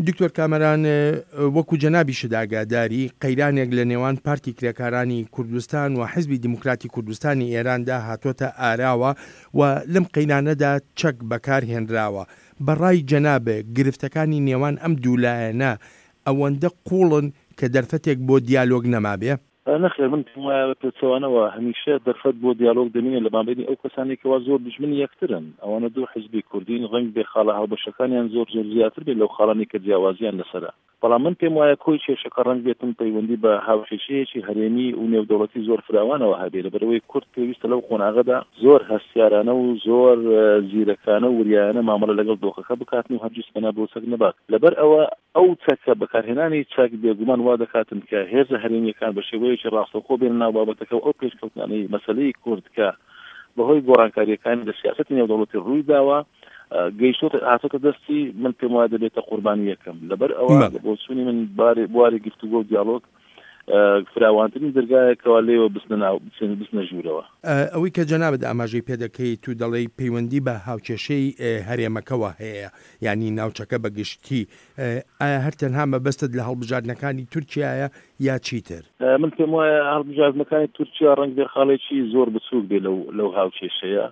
دکتۆر کامەران، وەکو جەنابیشت ئاگاداری قەیرانێک لە نێوان پارتی کرێکارانی کوردستان و حیزبی دیموکراتی کوردستانی ئێراندا هاتۆتە ئاراوە و لەم قەیرانەدا چەک بەکارهێنراوە. بەڕای جەنابێ گرفتەکانی نێوان ئەم دوولایەنە ئەوەندە قوڵن کە دەرفەتێک بۆ دیالۆگ نەمابێ؟ نەخێر، من پێچەوانەوە هەمیشە دەرفەت بۆ دیالۆگ دەمێنێ لە مابینی ئەو کەسانی کەوا زۆر دژمنی یەکترن. ئەوانە دوو حیزبی کوردین ڕەنگ بێ خاڵە هاوبەشەکانیان زۆر زیاتر بێت لەو خاڵانی کە جیاوازیان لەسەرە. بەڵام من پێم وایە کۆی کێشەکە ڕەنگ بێتم پەیوەندی بە هاوکێشەیەکی هەرێمی و نێودەوڵەتی زۆر فراوانەوە هەبێ، لەبەرەوەی کورد پێویستە لەو قۆناغەدا زۆر هەستیارانە و زۆر زیرەکانە و وریایانە مامەڵە لەگەڵ دۆخەکە بکاتن و هەرگیز پەنا بۆ چەک نەبات. لەبەر ئەوە ئەو چەکە بەکارهێنانی چەک بێگومان وا دەکاتن کە هێزە هەرێمیەکان بە شێوەیەکی ڕاستەوخۆ بێنن ناو بابەتەکە و ئەو پێشکەوتنانەی مەسەلەی کورد کە بەهۆی گۆڕانکاریەکانی لە سیاسەتی نێودەوڵەتی ڕووی داوە گەیشتۆتە هاتۆتە دەستی من پێم وایە دەبێتە قوربانی یەکەم. لەبەر ئەوە بۆ چوونی من بواری گفتوگۆ و دیالۆگ فراوانترین دەرگایەکەوە لێوە بستنە ژوورەوە. ئەوەی کە جەنابەت ئاماژەی پێ دەکەیت تو دەڵێی پەیوەندی بە هاوکێشەی هەرێمەکەوە هەیە، یعنی ناوچەکە بەگشتی، ئایا هەر تەنها مەبەستت لە هەڵبژاردنەکانی تورکیایە یا چیتر؟ من پێم وایە هەڵبژاردنەکانی تورکیا ڕەنگ بێ خاڵێکی زۆر بچووک بێ لەو هاوکێشەیە.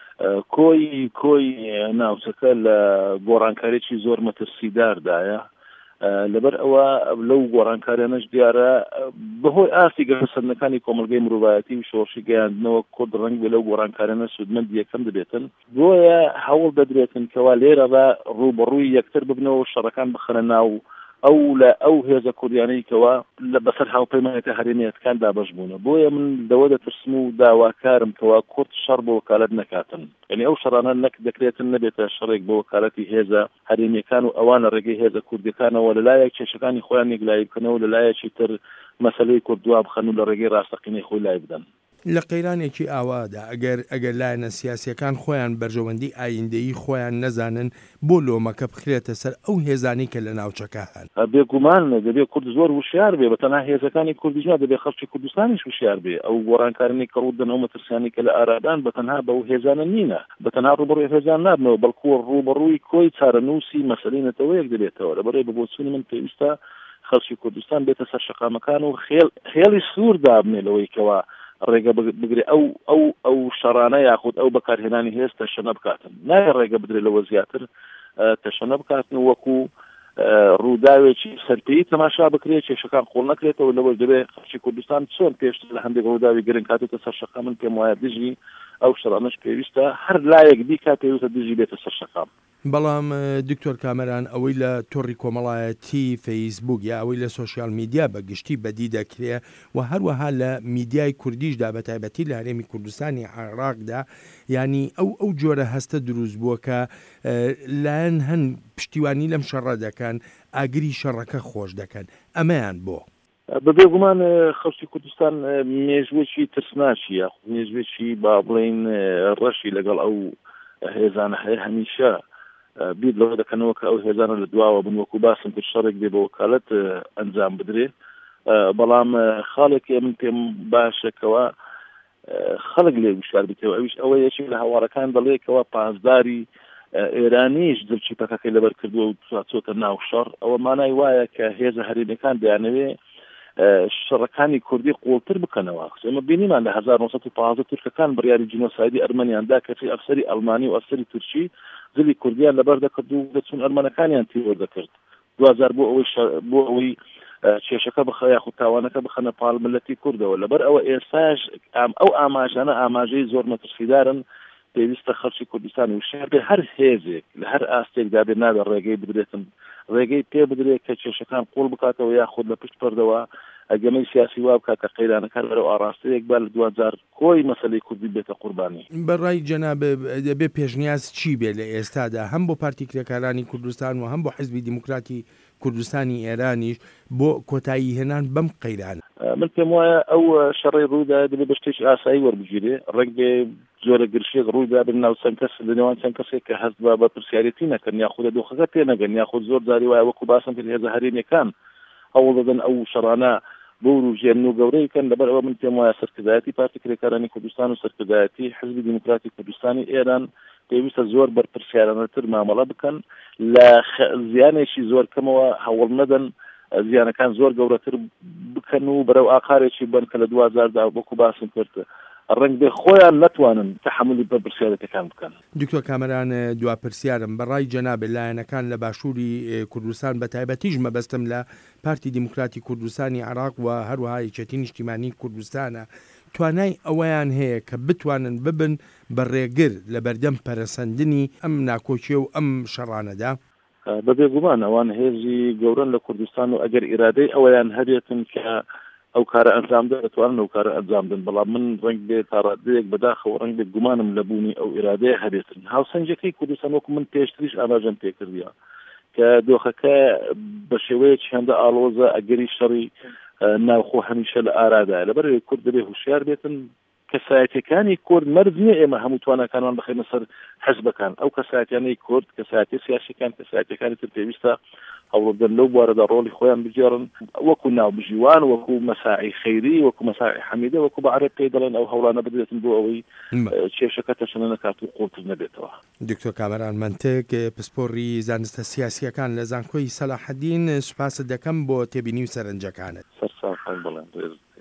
کۆی ناوچەکە لە گۆڕانکارێکی زۆر مەترسیداردایە. لەبەر ئەوە لەو گۆڕانکاریانەش دیارە بەهۆی ئاستی گەڕسەندەکانی کۆمەلگەی مرۆڤایەتی و شۆڕشی گەیاندنەوە کورد ڕەنگ بێ لەو گۆڕانکاریانە سودمەند یەکەم دەبێتن. بۆیە هەوڵ دەدرێتن کەوا لێرەدا ڕوبەڕووی یەکتر ببنەوە و شەڕەکان بخەنە ناو ئەو هێزە کوردیانەی کەوا لە بەسەر هاوپەیمانێتە هەرێمیەکان دابەش بوونە. بۆیە من دەوە دەترسم و داواکارم کەوا کورد شەڕ بۆ وەکالەت نەکاتن، یعنی ئەو شەڕانە نەک دەکرێتن نەبێتە شەڕێک بۆ وەکالەتی هێزە هەرێمیەکان و ئەوانە ڕێگەی هێزە کوردیەکانەوە لەلایەک کێشەکانی خۆیان یەکلایی بکەنەوە لەلایەکی تر مەسەلەی کوردوا بخەن و لە ڕێگەی ڕاستەقینەی خۆی لای بدەن. لە قەیرانێکی ئاوادا ئەگەر لایەنە سیاسیەکان خۆیان بەرژەوەندی ئایندەیی خۆیان نەزانن بۆ لۆمەکە بخرێتە سەر ئەو هێزانی کە لە ناوچەکە هەن. بێگومان دەبێت کورد زۆر وشیار بێ، بەتەنها هێزەکانی کوردیش دەبێت خەڵکی کوردستانیش وشیار بێ. ئەو گۆڕانکارانی کە ڕوودەن ئەو مەترسیانی کە لە ئارادان بەتەنها بەو هێزانە نینە، بەتەنها ڕوبەڕووی هێزان نابنەوە، بەڵکو ڕوبەڕووی کۆی چارەنووسی مەسەلەی نەتەوەیەک دەبێتەوە. لەبەرەوەی بەبۆچوونی من پێویستە خەڵکی کوردستان بێتە سەر شەقامەکان و خێڵی سوور دابنێ لەوەی کەوا ڕێگە بگرێ ئەو شەڕانە یاخود ئەو بەکارهێنانی هێز تەشەنە بکاتن. نایە ڕێگە بدرێ لەوە زیاتر تەشەنە بکاتن وەکو ڕووداوێکی سەرپێیی تەماشا بکرێت، کێشەکان قوڵ نەکرێتەوە. لەوە دەبێت خەڵکی کوردستان چۆن پێشتر لە هەندێک ڕووداوی گرنگ کاتێتە سەر شەقام. من پێم وایە دژی ئەو شەڕانەش پێویستە هەر لایەک بیکات، پێویستە دژی بێتە سەر شەقام. بەڵام دکتۆر کامەران، ئەوەی لە تۆڕی کۆمەڵایەتی فەیسبوک یا ئەوەی لە سۆشیال میدیا بەگشتی بەدی دەکرێ و هەروەها لە میدیای کوردیشدا بە تایبەتی لە هەرێمی کوردستانی عێراقدا، ینی ئەو جۆرە هەستە دروست بووە کە لایەن هەن پشتیوانی لەم شەڕە دەکەن، ئاگری شەڕەکە خۆش دەکەن. ئەمەیان بۆ بەبێگومان خەڵکی کوردستان مێژوێکی ترسناچیە، مێژوێکی با بڵێن ڕەشی لەگەڵ ئەو هێزانە هەیە. هەمیشە بیر لەوە دەکەنەوە کە ئەو هێزانە لە دواوە بن، وەکو باسم کرد شەڕێک بێ بە وەکالەت ئەنجام بدرێ. بەڵام خاڵێکی من پێم باشەکەوە خەڵک لێ وشار بێتەوە. ئەویش ئەوە یەکی لە هاوارەکان دەڵێکەوە پاسداری ئێرانیش دڵچی پەکەکەی لەبەر کردووە و چۆتە ناو شەڕ. ئەوە مانای وایە کە هێزە هەرێمیەکان دەیانەوێ شەڕەکانی کوردی قوڵتر بکەنەوە. ئێمە بینیمان لە 1950 تورکەکان بڕیاری جینۆسایدی ئەرمەنیاندا کەسی ئەفسەری ئەڵمانی و ئەفسەری تورکی زلی کوردیان لەبەر دەکرد و دەچون ئەرمەنەکانیان تیرۆر دەکرد. 2000 بۆ ئەوەی کێشەکە بخە یاخود تاوانەکە بخەنە پاڵ ملەتی کوردەوە. لەبەر ئەوە ئێستاش ئەو ئاماژانە ئاماژەی زۆر مەترسیدارن. پێویستە خەڵکی کوردستان وشار بێ هەر هێزێک لە هەر ئاستێکدا بێ نابێت ڕێگەی بدرێتن، ڕێگەی پێ بدرێت کە کێشەکان قوڵ بکاتەوە یاخود لە پشت پەردەوە ئەگەمەی سیاسی وا بکات کە قەیرانەکان بەرەو ئاڕاستەیەک با لە 2000 کۆی مەسەلەی کوردی بێتە قوربانی. بەڕای جەناب دەبێ پێشنیاز چی بێ لە ئێستادا هەم بۆ پارتی کرێکارانی کوردستان و هەم بۆ حیزبی دیموکراتی کوردستانی ئێرانیش بۆ کۆتایی هێنان بەم قەیرانە؟ من پێم وایە ئەو شەڕی ڕوودا دەبێت بە شتێکی ئاسایی وەربگیرێ. ڕێک بێ جۆرە گرشێک ڕوودا بن ناو چەند کەس لە نێوان چەند کەسێک کە هەست بە پرسیارەتی نەکەن یاخود دۆخەکە پێ نەگەن، یاخود زۆر جاری وایە وەکو باسم کرد هێزە هەرێمیەکان هەوڵ دەدەن ئەو شەڕانە بۆ ڕوژێن و گەورەی بکەن. لەبەر ئەوە من پێم وایە سەرکردایەتی پارتی کرێکارانی کوردستان و سەرکردایەتی حیزبی دیموکراتی کوردستانی ئێران پێویستە زۆر بەرپرسیارانەتر مامەڵە بکەن لە زیانێکی زۆر کەمەوە هەوڵ نەدەن زیانەکان زۆر گەورەتر بکەن و بەرەو ئاقارێکی بن کە لە 2010 وەکو باسم کرد ڕنگ بێ خۆیان نەتوانن تەحملی بەرپرسیارەتەکان بکەن. دکتۆر کامەران دوابرسیارم بەڕای جەنابێت لایەنەکان لە باشووری کوردستان بە تایبەتیش مەبەستم لە پارتی دیموکراتی کوردستانی عێراق و هەروەها یەکێتی نیشتیمانی کوردستانە توانای ئەوەیان هەیە کە بتوانن ببن بە ڕێگر لە بەردەم پەرەسەندنی ئەم ناکۆچیە و ئەم شەڕانەدا. بەبێگومان ئەوان هێزی گەورن لە کوردستان و ئەگەر ئیرادەی ئەوەیان هەبێتن کە ئەو کارە ئەنجامدا دەتوانن ئەو کارە ئەنجامدن بەڵام من ڕنگ بێت تا ڕادەیەک بەداخەوە ڕنگ بێت گومانم لە بوونی ئەو ئیرادەیە هەبێتن. هاوسەنگەکەی کوردستان وەکو من پێشتریش ئاماژەم پێکردیە کە دۆخەکە بە شێوەیەکی هەندە ئاڵۆزە ئەگەری شەڕی ناوخۆ هەمیشە لە ئارادایە لەبەر کورد دەبێ هوشیار بێتن کەسایەتەکانی کورد مەرج نییە ئێمە هەموو توانەکانمان بخەینە سەر حەزبەکان ئەو کەسایەتیانەی کورد کەسایەتی سیاسیەکان کەسایەتەکانی تر پێویستە هەوڵبدەن لەو بوارەدا ڕۆڵی خۆیان بجێڕن وەکو ناوبژیوان وەکو مەساعی خەیری وەکو مەساعی حەمیدە وەکو بە عەرەب پێی دەڵێن ئەو هەوڵانە بدرێتن بۆ ئەوەی کێشەکە تەشەنە نەکات و قوڵتر نەبێتەوە. دکتۆر کامەران منتێک پسپۆڕی زانستە سیاسیەکان لە زانکۆی سەلاحەدین سوپاست دەکەم بۆ تێبینی و سەرنجەکانت. سەرساقان بڵێن